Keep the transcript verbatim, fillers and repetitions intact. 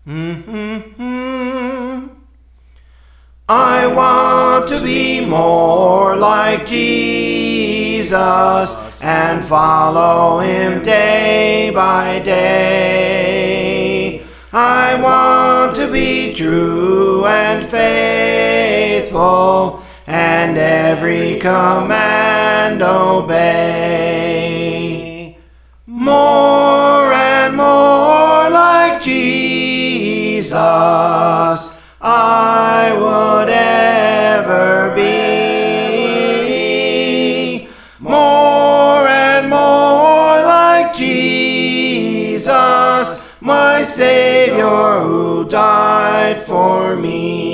Mm-hmm. I want to be more like Jesus and follow him day by day. I want to be true and faithful and every command obey. More and more like Jesus I would ever be. More and more like Jesus, my Savior who died for me.